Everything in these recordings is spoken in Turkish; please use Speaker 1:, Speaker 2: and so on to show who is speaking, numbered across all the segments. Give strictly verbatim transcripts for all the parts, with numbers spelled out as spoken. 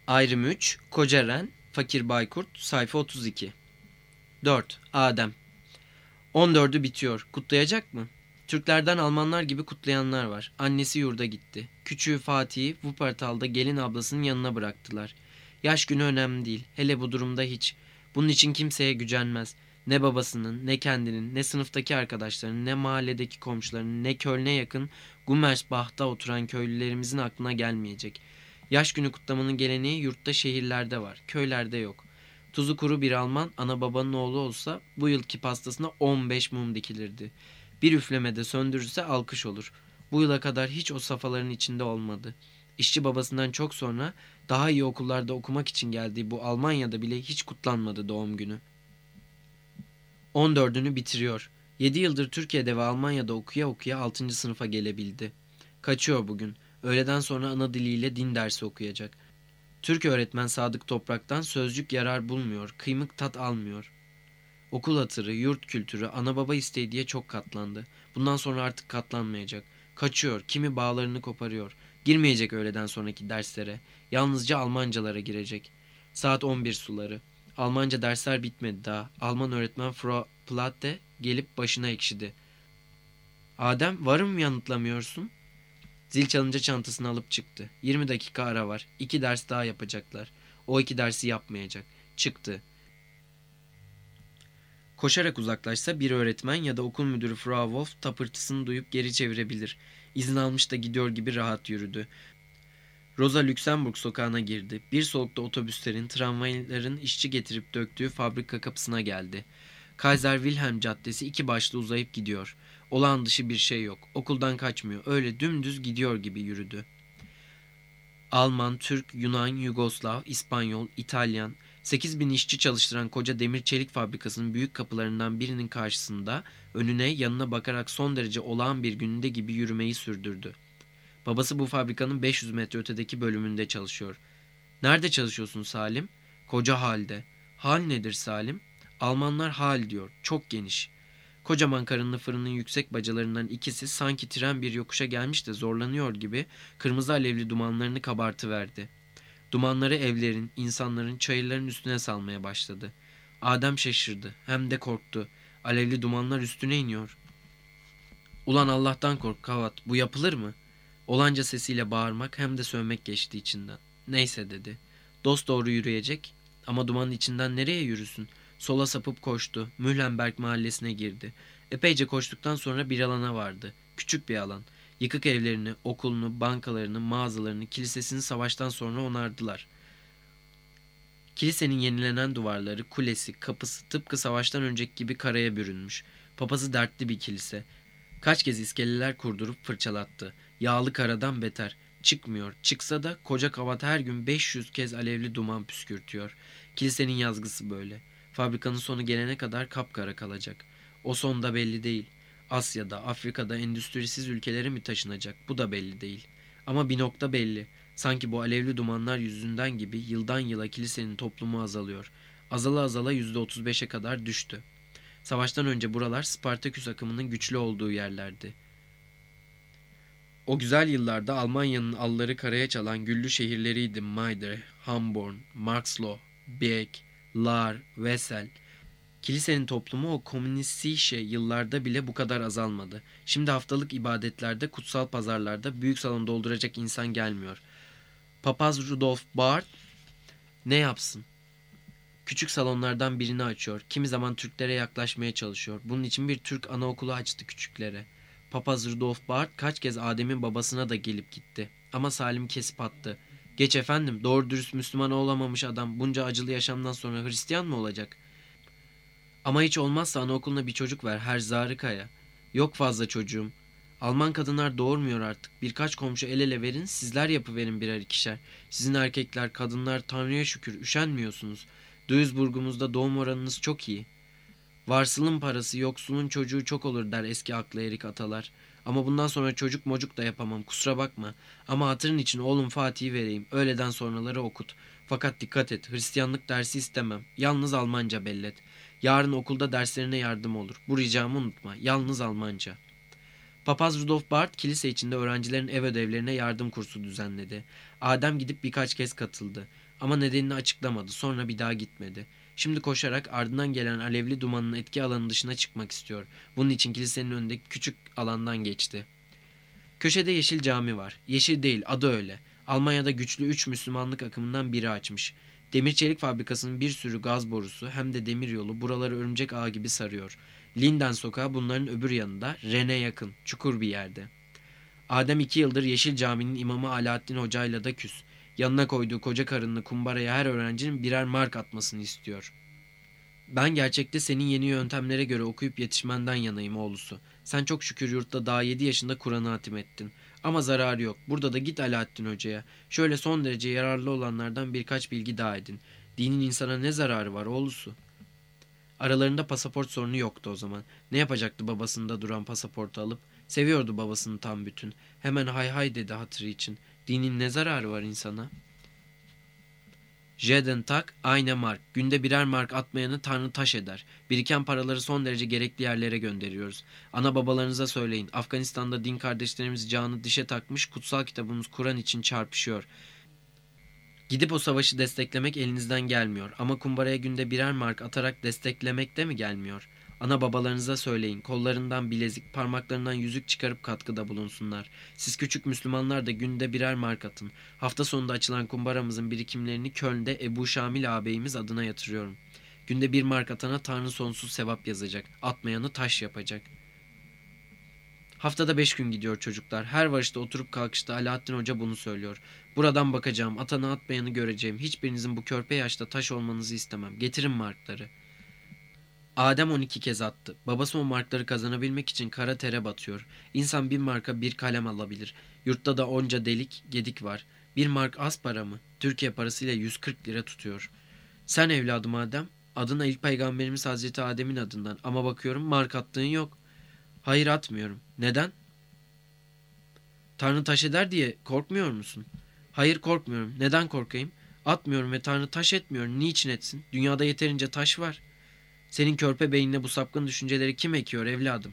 Speaker 1: Ayrım üç. Kocaren, Fakir Baykurt, sayfa otuz iki. dört. Adem. on dördü bitiyor. Kutlayacak mı? Türklerden Almanlar gibi kutlayanlar var. Annesi yurda gitti. Küçüğü Fatih'i Wuppertal'da gelin ablasının yanına bıraktılar. Yaş günü önemli değil. Hele bu durumda hiç. Bunun için kimseye gücenmez. Ne babasının, ne kendinin, ne sınıftaki arkadaşlarının, ne mahalledeki komşularının, ne Köln'e yakın Gummersbach'ta oturan köylülerimizin aklına gelmeyecek. Yaş günü kutlamanın geleneği yurtta, şehirlerde var. Köylerde yok. Tuzu kuru bir Alman ana babanın oğlu olsa bu yılki pastasına on beş mum dikilirdi. Bir üflemede söndürürse alkış olur. Bu yıla kadar hiç o safhaların içinde olmadı. İşçi babasından çok sonra daha iyi okullarda okumak için geldiği bu Almanya'da bile hiç kutlanmadı doğum günü. on dördünü bitiriyor. Yedi yıldır Türkiye'de ve Almanya'da okuya okuya altıncı sınıfa gelebildi. Kaçıyor bugün. Öğleden sonra ana diliyle din dersi okuyacak. Türk öğretmen Sadık Toprak'tan sözcük yarar bulmuyor, kıymık tat almıyor. Okul hatırı, yurt kültürü, ana baba isteği diye çok katlandı. Bundan sonra artık katlanmayacak. Kaçıyor, kimi bağlarını koparıyor. Girmeyecek öğleden sonraki derslere. Yalnızca Almancalara girecek. Saat on bir suları. Almanca dersler bitmedi daha. Alman öğretmen Frau Platte gelip başına ekşidi. Adem, varım mı yanıtlamıyorsun? Zil çalınca çantasını alıp çıktı. Yirmi dakika ara var. İki ders daha yapacaklar. O iki dersi yapmayacak. Çıktı. Koşarak uzaklaşsa bir öğretmen ya da okul müdürü Frau Wolf tapırtısını duyup geri çevirebilir. İzin almış da gidiyor gibi rahat yürüdü. Rosa Luxemburg sokağına girdi. Bir solukta otobüslerin, tramvayların işçi getirip döktüğü fabrika kapısına geldi. Kaiser Wilhelm Caddesi iki başlı uzayıp gidiyor. Olağan dışı bir şey yok. Okuldan kaçmıyor. Öyle dümdüz gidiyor gibi yürüdü. Alman, Türk, Yunan, Yugoslav, İspanyol, İtalyan, sekiz bin işçi çalıştıran koca demir çelik fabrikasının büyük kapılarından birinin karşısında önüne yanına bakarak son derece olağan bir gününde gibi yürümeyi sürdürdü. Babası bu fabrikanın beş yüz metre ötedeki bölümünde çalışıyor. Nerede çalışıyorsun Salim? Koca halde. Hal nedir Salim? Almanlar hal diyor. Çok geniş. Kocaman karınlı fırının yüksek bacalarından ikisi sanki tren bir yokuşa gelmiş de zorlanıyor gibi kırmızı alevli dumanlarını kabartıverdi. Dumanları evlerin, insanların, çayırların üstüne salmaya başladı. Adem şaşırdı, hem de korktu. Alevli dumanlar üstüne iniyor. Ulan Allah'tan kork Kavat, bu yapılır mı? Olanca sesiyle bağırmak hem de sövmek geçti içinden. Neyse dedi. Dost doğru yürüyecek ama dumanın içinden nereye yürüsün? Sola sapıp koştu. Mühlenberg mahallesine girdi. Epeyce koştuktan sonra bir alana vardı. Küçük bir alan. Yıkık evlerini, okulunu, bankalarını, mağazalarını, kilisesini savaştan sonra onardılar. Kilisenin yenilenen duvarları, kulesi, kapısı tıpkı savaştan önceki gibi karaya bürünmüş. Papazı dertli bir kilise. Kaç kez iskeleler kurdurup fırçalattı. Yağlı karadan beter. Çıkmıyor. Çıksa da koca kavat her gün beş yüz kez alevli duman püskürtüyor. Kilisenin yazgısı böyle. Fabrikanın sonu gelene kadar kapkara kalacak. O son da belli değil. Asya'da, Afrika'da endüstrisiz ülkelere mi taşınacak? Bu da belli değil. Ama bir nokta belli. Sanki bu alevli dumanlar yüzünden gibi yıldan yıla kilisenin toplumu azalıyor. Azala azala yüzde otuz beşe kadar düştü. Savaştan önce buralar Spartaküs akımının güçlü olduğu yerlerdi. O güzel yıllarda Almanya'nın alları karaya çalan güllü şehirleriydi Mayder, Hamborn, Marxloh, Beek, Lahr, Wesel. Kilisenin toplumu o komünistişe yıllarda bile bu kadar azalmadı. Şimdi haftalık ibadetlerde, kutsal pazarlarda büyük salon dolduracak insan gelmiyor. Papaz Rudolf Barth ne yapsın? Küçük salonlardan birini açıyor. Kimi zaman Türklere yaklaşmaya çalışıyor. Bunun için bir Türk anaokulu açtı küçüklere. Papaz Rudolf Barth kaç kez Adem'in babasına da gelip gitti. Ama Salim kesip attı. Geç efendim, doğru dürüst Müslüman olamamış adam bunca acılı yaşamdan sonra Hristiyan mı olacak? Ama hiç olmazsa anaokuluna bir çocuk ver her zarikaya. Yok fazla çocuğum. Alman kadınlar doğurmuyor artık. Birkaç komşu el ele verin, sizler yapıverin birer ikişer. Sizin erkekler, kadınlar Tanrı'ya şükür üşenmiyorsunuz. Duisburg'umuzda doğum oranınız çok iyi. Varsılın parası, yoksulun çocuğu çok olur der eski aklı erik atalar. Ama bundan sonra çocuk mocuk da yapamam, kusura bakma. Ama hatırın için oğlum Fatih'i vereyim, öğleden sonraları okut. Fakat dikkat et, Hristiyanlık dersi istemem. Yalnız Almanca bellet. Yarın okulda derslerine yardım olur. Bu ricamı unutma, yalnız Almanca. Papaz Rudolf Barth kilise içinde öğrencilerin ev ödevlerine yardım kursu düzenledi. Adem gidip birkaç kez katıldı. Ama nedenini açıklamadı. Sonra bir daha gitmedi. Şimdi koşarak ardından gelen alevli dumanın etki alanı dışına çıkmak istiyor. Bunun için kilisenin önündeki küçük alandan geçti. Köşede Yeşil Cami var. Yeşil değil, adı öyle. Almanya'da güçlü üç Müslümanlık akımından biri açmış. Demir çelik fabrikasının bir sürü gaz borusu hem de demiryolu buraları örümcek ağı gibi sarıyor. Linden sokağı bunların öbür yanında, Ren'e yakın, çukur bir yerde. Adem iki yıldır Yeşil Cami'nin imamı Alaaddin Hoca'yla da küs. Yanına koyduğu koca karınlı kumbaraya her öğrencinin birer mark atmasını istiyor. Ben gerçekte senin yeni yöntemlere göre okuyup yetişmenden yanayım oğlusu. Sen çok şükür yurtta daha yedi yaşında Kur'an'ı hatim ettin. Ama zararı yok. Burada da git Alaaddin Hoca'ya. Şöyle son derece yararlı olanlardan birkaç bilgi daha edin. Dinin insana ne zararı var oğlusu? Aralarında pasaport sorunu yoktu o zaman. Ne yapacaktı babasında duran pasaportu alıp? Seviyordu babasını tam bütün. Hemen hay hay dedi hatırı için. Dinin ne zararı var insana? Jeden tak, aynı mark. Günde birer mark atmayanı Tanrı taş eder. Biriken paraları son derece gerekli yerlere gönderiyoruz. Ana babalarınıza söyleyin. Afganistan'da din kardeşlerimiz canı dişe takmış, kutsal kitabımız Kur'an için çarpışıyor. Gidip o savaşı desteklemek elinizden gelmiyor. Ama kumbaraya günde birer mark atarak desteklemek de mi gelmiyor? Ana babalarınıza söyleyin. Kollarından bilezik, parmaklarından yüzük çıkarıp katkıda bulunsunlar. Siz küçük Müslümanlar da günde birer mark atın. Hafta sonunda açılan kumbaramızın birikimlerini Köln'de Ebu Şamil ağabeyimiz adına yatırıyorum. Günde bir mark atana Tanrı sonsuz sevap yazacak. Atmayanı taş yapacak. Haftada beş gün gidiyor çocuklar. Her varışta oturup kalkışta Alaaddin Hoca bunu söylüyor. Buradan bakacağım, atanı atmayanı göreceğim. Hiçbirinizin bu körpe yaşta taş olmanızı istemem. Getirin markları. Adem on iki kez attı. Babası o markları kazanabilmek için kara tere batıyor. İnsan bir marka bir kalem alabilir. Yurtta da onca delik, gedik var. Bir mark az para mı? Türkiye parasıyla yüz kırk lira tutuyor. Sen evladım Adem, adına ilk peygamberimiz Hazreti Adem'in adından ama bakıyorum mark attığın yok. Hayır atmıyorum. Neden? Tanrı taş eder diye korkmuyor musun? Hayır korkmuyorum. Neden korkayım? Atmıyorum ve Tanrı taş etmiyor. Niçin etsin? Dünyada yeterince taş var. Senin körpe beynine bu sapkın düşünceleri kim ekiyor evladım?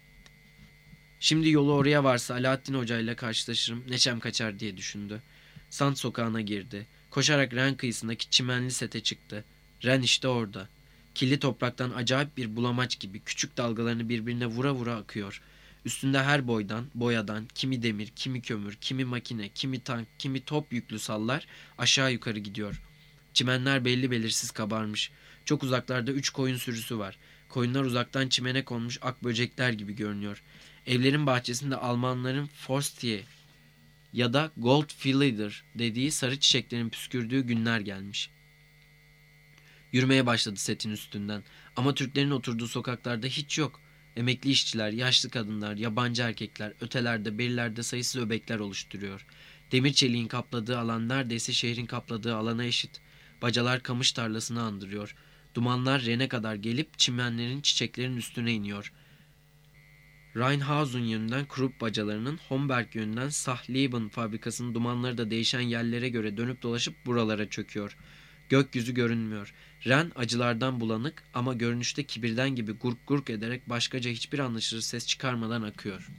Speaker 1: Şimdi yolu oraya varsa Alaaddin Hoca ile karşılaşırım. Neşem kaçar diye düşündü. Sant sokağına girdi. Koşarak Ren kıyısındaki çimenli sete çıktı. Ren işte orada. Kirli topraktan acayip bir bulamaç gibi küçük dalgalarını birbirine vura vura akıyor. Üstünde her boydan, boyadan, kimi demir, kimi kömür, kimi makine, kimi tank, kimi top yüklü sallar aşağı yukarı gidiyor. Çimenler belli belirsiz kabarmış. Çok uzaklarda üç koyun sürüsü var. Koyunlar uzaktan çimene konmuş ak böcekler gibi görünüyor. Evlerin bahçesinde Almanların Forstie ya da Goldflieder dediği sarı çiçeklerin püskürdüğü günler gelmiş. Yürümeye başladı setin üstünden. Ama Türklerin oturduğu sokaklarda hiç yok. Emekli işçiler, yaşlı kadınlar, yabancı erkekler, ötelerde, berilerde sayısız öbekler oluşturuyor. Demir çeliğin kapladığı alan neredeyse şehrin kapladığı alana eşit. Bacalar kamış tarlasını andırıyor. Dumanlar Ren'e kadar gelip çimenlerin, çiçeklerin üstüne iniyor. Rheinhausen yönünden Krupp bacalarının, Homberg yönünden Sachleben fabrikasının dumanları da değişen yerlere göre dönüp dolaşıp buralara çöküyor. Gökyüzü görünmüyor. Ren acılardan bulanık ama görünüşte kibirden gibi gurk gurk ederek başkaca hiçbir anlaşılır ses çıkarmadan akıyor.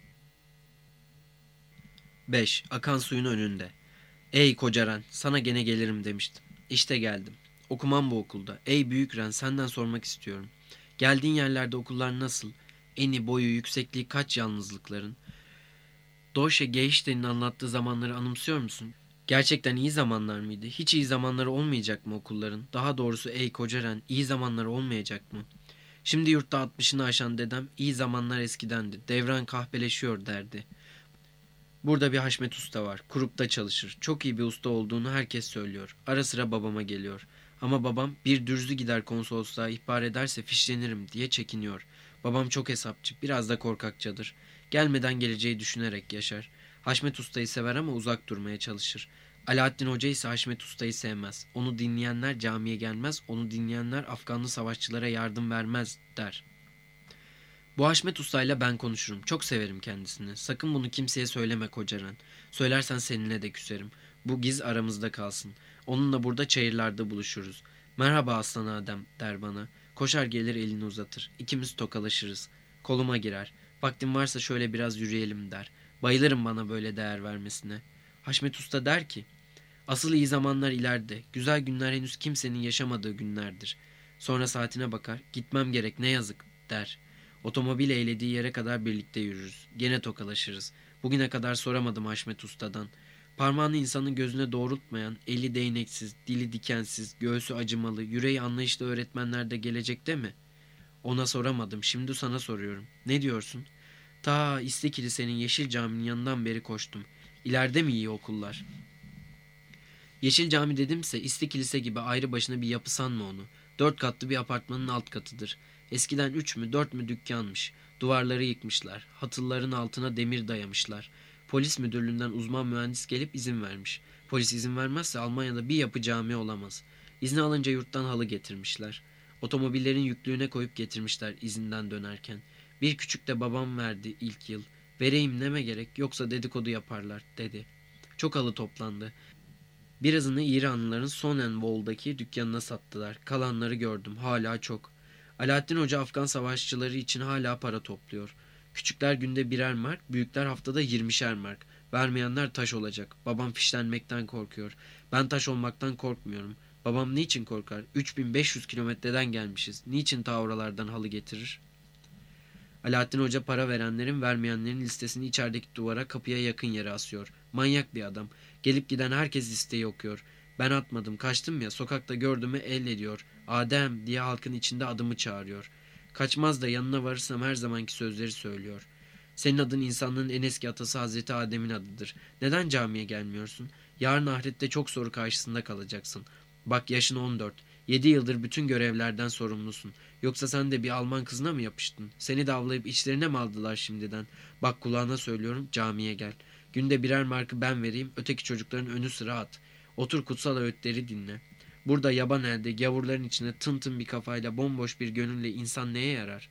Speaker 1: beş. Akan suyun önünde. Ey koca Ren, sana gene gelirim demiştim. İşte geldim. Okumam bu okulda. Ey büyük Ren, senden sormak istiyorum. Geldiğin yerlerde okullar nasıl? Eni, boyu, yüksekliği kaç yalnızlıkların? Deutsche Geichten'in anlattığı zamanları anımsıyor musun? Gerçekten iyi zamanlar mıydı? Hiç iyi zamanları olmayacak mı okulların? Daha doğrusu ey kocaren, iyi zamanları olmayacak mı? Şimdi yurtta altmışını aşan dedem iyi zamanlar eskidendi. Devran kahpeleşiyor derdi. Burada bir Haşmet Usta var. Kurupta çalışır. Çok iyi bir usta olduğunu herkes söylüyor. Ara sıra babama geliyor. Ama babam bir dürzü gider konsolosluğa ihbar ederse fişlenirim diye çekiniyor. Babam çok hesapçı, biraz da korkakçadır. Gelmeden geleceği düşünerek yaşar. Haşmet Usta'yı sever ama uzak durmaya çalışır. Alaaddin Hoca ise Haşmet Usta'yı sevmez. Onu dinleyenler camiye gelmez, onu dinleyenler Afganlı savaşçılara yardım vermez der. Bu Haşmet Usta'yla ben konuşurum. Çok severim kendisini. Sakın bunu kimseye söyleme kocaran. Söylersen seninle de küserim. Bu giz aramızda kalsın. Onunla burada çayırlarda buluşuruz. Merhaba aslan Adem der bana. Koşar gelir elini uzatır. İkimiz tokalaşırız. Koluma girer. Vaktin varsa şöyle biraz yürüyelim der. Bayılırım bana böyle değer vermesine. Haşmet Usta der ki, Asıl iyi zamanlar ileride. Güzel günler henüz kimsenin yaşamadığı günlerdir. Sonra saatine bakar. Gitmem gerek ne yazık der. Otomobil eğlediği yere kadar birlikte yürürüz. Gene tokalaşırız. Bugüne kadar soramadım Haşmet Usta'dan. Parmağını insanın gözüne doğrultmayan, eli değneksiz, dili dikensiz, göğsü acımalı, yüreği anlayışlı öğretmenler de gelecekte mi? Ona soramadım. Şimdi sana soruyorum. Ne diyorsun? Ta İsli Kilise'nin Yeşil Cami'nin yanından beri koştum. İleride mi iyi okullar? Yeşil Cami dedimse İsli Kilise gibi ayrı başına bir yapı sanma onu. Dört katlı bir apartmanın alt katıdır. Eskiden üç mü dört mü dükkanmış. Duvarları yıkmışlar. Hatılların altına demir dayamışlar. Polis müdürlüğünden uzman mühendis gelip izin vermiş. Polis izin vermezse Almanya'da bir yapı cami olamaz. İzni alınca yurttan halı getirmişler. Otomobillerin yüklüğüne koyup getirmişler izinden dönerken. Bir küçük de babam verdi ilk yıl. Vereyim neme gerek yoksa dedikodu yaparlar dedi. Çok halı toplandı. Birazını İranlıların Sonnenwall'daki dükkanına sattılar. Kalanları gördüm. Hala çok. Alaaddin Hoca Afgan savaşçıları için hala para topluyor. Küçükler günde birer mark, büyükler haftada yirmişer mark. Vermeyenler taş olacak. Babam fişlenmekten korkuyor. Ben taş olmaktan korkmuyorum. Babam niçin korkar? üç bin beş yüz kilometreden gelmişiz. Niçin ta oralardan halı getirir? Alaaddin Hoca para verenlerin vermeyenlerin listesini içerideki duvara kapıya yakın yere asıyor. Manyak bir adam. Gelip giden herkes listeyi okuyor. Ben atmadım kaçtım ya sokakta gördüğümü el ediyor. Adem diye halkın içinde adımı çağırıyor. Kaçmaz da yanına varırsam her zamanki sözleri söylüyor. Senin adın insanlığın en eski atası Hazreti Adem'in adıdır. Neden camiye gelmiyorsun? Yarın ahirette çok soru karşısında kalacaksın. Bak yaşın on dört. Yedi yıldır bütün görevlerden sorumlusun. Yoksa sen de bir Alman kızına mı yapıştın? Seni de avlayıp içlerine mi aldılar şimdiden? Bak kulağına söylüyorum camiye gel. Günde birer markı ben vereyim, öteki çocukların önü sıra at. Otur kutsal öğütleri dinle. Burada yaban elde, gavurların içinde tın tın bir kafayla, bomboş bir gönülle insan neye yarar?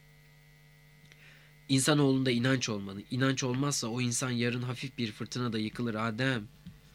Speaker 1: İnsanoğlunda inanç olmalı. İnanç olmazsa o insan yarın hafif bir fırtınada yıkılır Adem.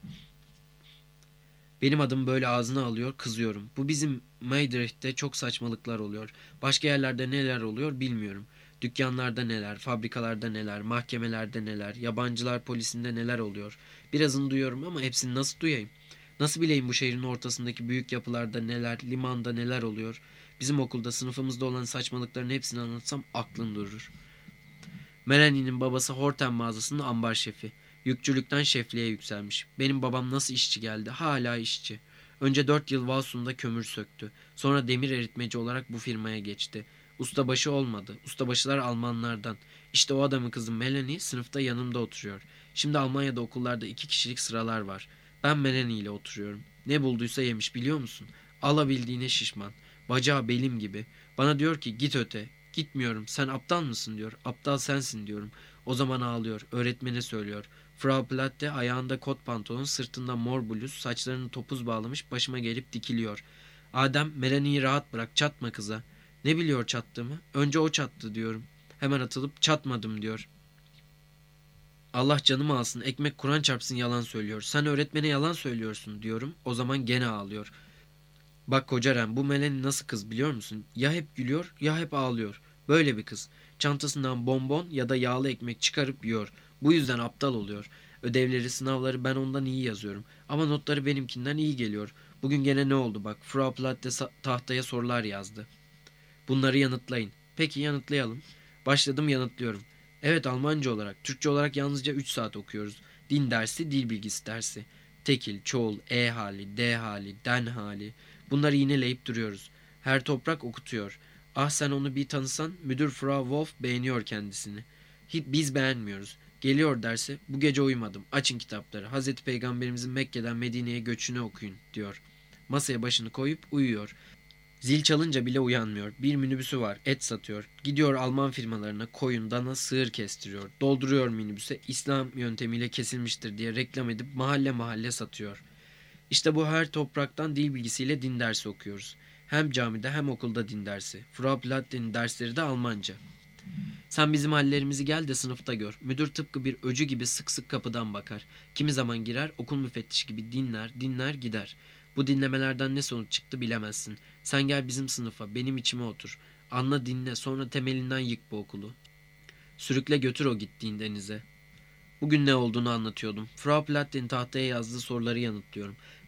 Speaker 1: Benim adım böyle ağzına alıyor, kızıyorum. Bu bizim Meydrecht'te çok saçmalıklar oluyor. Başka yerlerde neler oluyor bilmiyorum. Dükkanlarda neler, fabrikalarda neler, mahkemelerde neler, yabancılar polisinde neler oluyor. Birazını duyuyorum ama hepsini nasıl duyayım? Nasıl bileyim bu şehrin ortasındaki büyük yapılarda neler, limanda neler oluyor? Bizim okulda sınıfımızda olan saçmalıkların hepsini anlatsam aklın durur. Melanie'nin babası Horten mağazasının ambar şefi. Yükçülükten şefliğe yükselmiş. Benim babam nasıl işçi geldi? Hala işçi. Önce dört yıl Valsun'da kömür söktü. Sonra demir eritmeci olarak bu firmaya geçti. Ustabaşı olmadı. Ustabaşılar Almanlardan. İşte o adamın kızı Melanie sınıfta yanımda oturuyor. Şimdi Almanya'da okullarda iki kişilik sıralar var. Ben Melanie ile oturuyorum. Ne bulduysa yemiş biliyor musun? Alabildiğine şişman. Bacağı belim gibi. Bana diyor ki git öte. Gitmiyorum. Sen aptal mısın diyor. Aptal sensin diyorum. O zaman ağlıyor. Öğretmene söylüyor. Frau Platte ayağında kot pantolon, sırtında mor bluz, saçlarını topuz bağlamış, başıma gelip dikiliyor. Adem, Melanie'yi rahat bırak, çatma kıza. Ne biliyor çattığımı? Önce o çattı diyorum. Hemen atılıp çatmadım diyor. Allah canımı alsın, ekmek Kur'an çarpsın yalan söylüyor. Sen öğretmene yalan söylüyorsun diyorum. O zaman gene ağlıyor. Bak Kocaren bu Melanie nasıl kız biliyor musun? Ya hep gülüyor ya hep ağlıyor. Böyle bir kız. Çantasından bonbon ya da yağlı ekmek çıkarıp yiyor. Bu yüzden aptal oluyor. Ödevleri, sınavları ben ondan iyi yazıyorum. Ama notları benimkinden iyi geliyor. Bugün gene ne oldu bak. Frau Platte tahtaya sorular yazdı. Bunları yanıtlayın. Peki yanıtlayalım. Başladım yanıtlıyorum. Evet Almanca olarak, Türkçe olarak yalnızca üç saat okuyoruz. Din dersi, dil bilgisi dersi. Tekil, çoğul, e hali, d hali, den hali. Bunları yineleyip duruyoruz. Her toprak okutuyor. Ah sen onu bir tanısan, müdür Frau Wolf beğeniyor kendisini. Hiç biz beğenmiyoruz. Geliyor derse, bu gece uyumadım. Açın kitapları. Hazreti Peygamberimizin Mekke'den Medine'ye göçünü okuyun diyor. Masaya başını koyup uyuyor. Zil çalınca bile uyanmıyor. Bir minibüsü var. Et satıyor. Gidiyor Alman firmalarına koyun, dana, sığır kestiriyor. Dolduruyor minibüse. İslam yöntemiyle kesilmiştir diye reklam edip mahalle mahalle satıyor. İşte bu her topraktan dil bilgisiyle din dersi okuyoruz. Hem camide hem okulda din dersi. Frau Platte'nin dersleri de Almanca. Sen bizim hallerimizi gel de sınıfta gör. Müdür tıpkı bir öcü gibi sık sık kapıdan bakar. Kimi zaman girer, okul müfettişi gibi dinler, dinler gider. Bu dinlemelerden ne sonuç çıktı bilemezsin. Sen gel bizim sınıfa, benim içime otur. Anla dinle, sonra temelinden yık bu okulu. Sürükle götür o gittiğin denize. Bugün ne olduğunu anlatıyordum. Frau Platte'nin tahtaya yazdığı soruları yanıtlıyorum.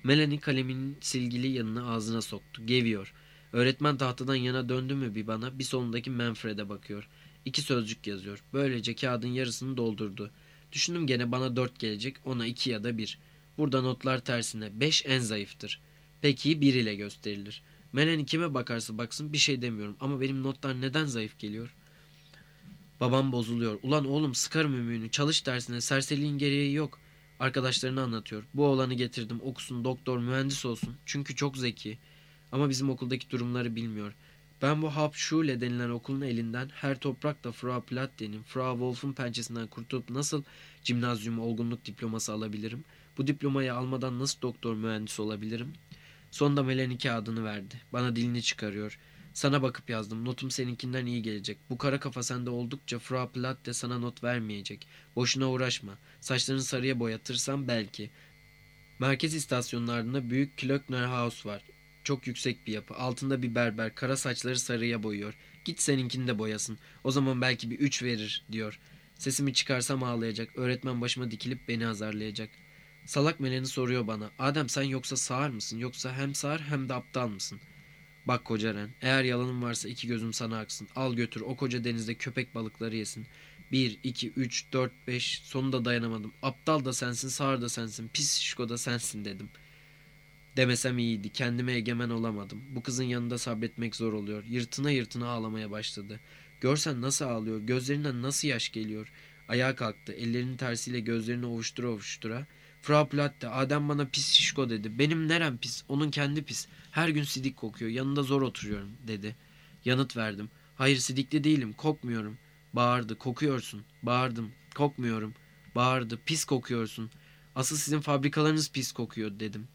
Speaker 1: Melanie kaleminin silgili yanını ağzına soktu. Geviyor. Öğretmen tahtadan yana döndü mü bir bana, bir solundaki Manfred'e bakıyor. İki sözcük yazıyor. Böylece kağıdın yarısını doldurdu. Düşündüm gene bana dört gelecek, ona iki ya da bir. Burada notlar tersine. Beş en zayıftır. Peki bir ile gösterilir. Melanie kime bakarsa baksın bir şey demiyorum ama benim notlar neden zayıf geliyor? Babam bozuluyor. Ulan oğlum sıkarım ümüğünü. Çalış dersine. Serseriliğin gereği yok. Arkadaşlarını anlatıyor. Bu oğlanı getirdim. Okusun, doktor, mühendis olsun. Çünkü çok zeki. Ama bizim okuldaki durumları bilmiyor. Ben bu Hauptschule denilen okulun elinden her toprakta Frau Platte'nin, Frau Wolf'un pençesinden kurtulup nasıl cimnazyum olgunluk diploması alabilirim? Bu diplomayı almadan nasıl doktor mühendis olabilirim? Sonunda Melanie kağıdını verdi. Bana dilini çıkarıyor. Sana bakıp yazdım. Notum seninkinden iyi gelecek. Bu kara kafa sende oldukça Frau Platt de sana not vermeyecek. Boşuna uğraşma. Saçlarını sarıya boyatırsam belki. Merkez istasyonunun ardında büyük Klöckner House var. Çok yüksek bir yapı. Altında bir berber. Kara saçları sarıya boyuyor. Git seninkini de boyasın. O zaman belki bir üç verir diyor. Sesimi çıkarsam ağlayacak. Öğretmen başıma dikilip beni azarlayacak. Salak Meleni soruyor bana. Adem sen yoksa sağır mısın? Yoksa hem sağır hem de aptal mısın? Bak Kocaren, eğer yalanım varsa iki gözüm sana aksın. Al götür o koca denizde köpek balıkları yesin. Bir, iki, üç, dört, beş. Sonunda dayanamadım. Aptal da sensin, sağır da sensin, pis şişko da sensin dedim. Demesem iyiydi. Kendime egemen olamadım. Bu kızın yanında sabretmek zor oluyor. Yırtına yırtına ağlamaya başladı. Görsen nasıl ağlıyor. Gözlerinden nasıl yaş geliyor. Ayağa kalktı. Ellerinin tersiyle gözlerini ovuştura ovuştura. Frau Platte, Adem bana pis şişko dedi. Benim nerem pis? Onun kendi pis. Her gün sidik kokuyor. Yanında zor oturuyorum dedi. Yanıt verdim. Hayır sidikli değilim. Kokmuyorum. Bağırdı. Kokuyorsun. Bağırdım. Kokmuyorum. Bağırdı. Pis kokuyorsun. Asıl sizin fabrikalarınız pis kokuyor dedim.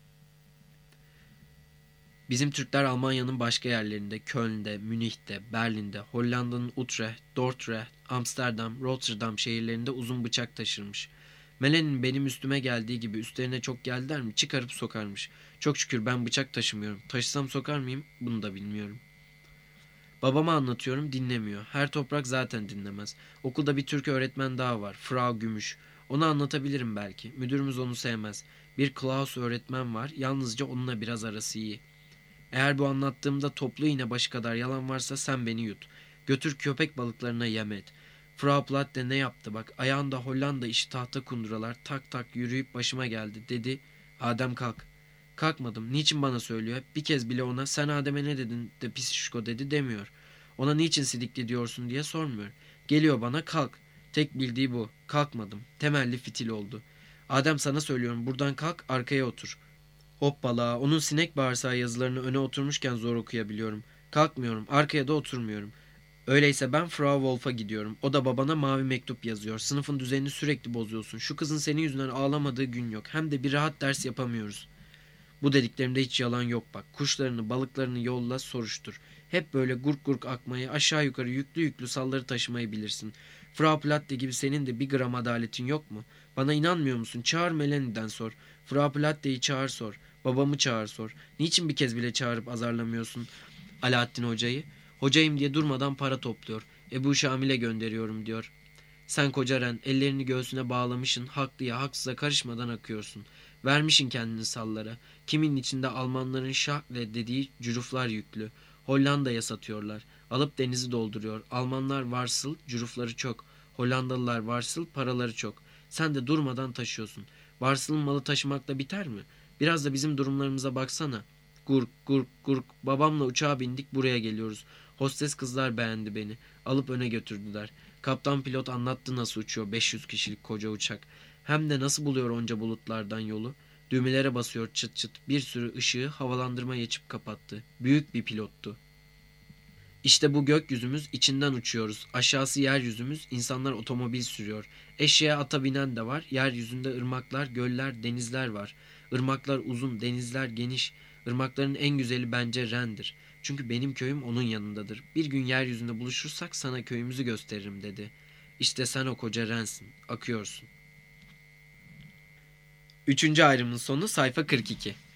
Speaker 1: Bizim Türkler Almanya'nın başka yerlerinde, Köln'de, Münih'te, Berlin'de, Hollanda'nın Utrecht, Dordrecht, Amsterdam, Rotterdam şehirlerinde uzun bıçak taşırmış. Melenin benim üstüme geldiği gibi üstlerine çok geldiler mi çıkarıp sokarmış. Çok şükür ben bıçak taşımıyorum. Taşısam sokar mıyım? Bunu da bilmiyorum. Babama anlatıyorum dinlemiyor. Her toprak zaten dinlemez. Okulda bir Türk öğretmen daha var. Frau Gümüş. Onu anlatabilirim belki. Müdürümüz onu sevmez. Bir Klaus öğretmen var. Yalnızca onunla biraz arası iyi. Eğer bu anlattığımda toplu iğne başı kadar yalan varsa sen beni yut. Götür köpek balıklarına yem et. Frau Platt de ne yaptı bak. Ayağında Hollanda işi tahta kunduralar tak tak yürüyüp başıma geldi dedi. Adem kalk. Kalkmadım. Niçin bana söylüyor? Bir kez bile ona sen Adem'e ne dedin de pis şişko dedi demiyor. Ona niçin sidikli diyorsun diye sormuyor. Geliyor bana kalk. Tek bildiği bu. Kalkmadım. Temelli fitil oldu. Adem sana söylüyorum buradan kalk arkaya otur. Hoppala, onun sinek bağırsağı yazılarını öne oturmuşken zor okuyabiliyorum. Kalkmıyorum, arkaya da oturmuyorum. Öyleyse ben Frau Wolf'a gidiyorum. O da babana mavi mektup yazıyor. Sınıfın düzenini sürekli bozuyorsun. Şu kızın senin yüzünden ağlamadığı gün yok. Hem de bir rahat ders yapamıyoruz. Bu dediklerimde hiç yalan yok bak. Kuşlarını, balıklarını yolla, soruştur. Hep böyle gurk gurk akmayı, aşağı yukarı yüklü yüklü salları taşımayı bilirsin. Frau Platte gibi senin de bir gram adaletin yok mu? Bana inanmıyor musun? Çağır Melanie'den sor. Frau Platte'yi çağır sor. Babamı çağır sor. Niçin bir kez bile çağırıp azarlamıyorsun Alaaddin Hoca'yı? Hocayım diye durmadan para topluyor. Ebu Şamil'e gönderiyorum diyor. Sen Kocaren ellerini göğsüne bağlamışın, haklıya haksıza karışmadan akıyorsun. Vermişin kendini sallara. Kimin içinde Almanların şahle dediği cüruflar yüklü. Hollanda'ya satıyorlar. Alıp denizi dolduruyor. Almanlar varsıl, cürufları çok. Hollandalılar varsıl, paraları çok. Sen de durmadan taşıyorsun. Varsılın malı taşımakla biter mi? Biraz da bizim durumlarımıza baksana. Gurk gurk gurk. Babamla uçağa bindik buraya geliyoruz. Hostes kızlar beğendi beni. Alıp öne götürdüler. Kaptan pilot anlattı nasıl uçuyor beş yüz kişilik koca uçak. Hem de nasıl buluyor onca bulutlardan yolu. Düğmelere basıyor çıt çıt. Bir sürü ışığı havalandırma geçip kapattı. Büyük bir pilottu. İşte bu gökyüzümüz, içinden uçuyoruz. Aşağısı yeryüzümüz, insanlar otomobil sürüyor. Eşeğe ata binen de var. Yeryüzünde ırmaklar, göller, denizler var. Irmaklar uzun, denizler geniş. Irmakların en güzeli bence Ren'dir. Çünkü benim köyüm onun yanındadır. Bir gün yeryüzünde buluşursak sana köyümüzü gösteririm dedi. İşte sen o koca Ren'sin. Akıyorsun. Üçüncü ayrımın sonu sayfa kırk iki.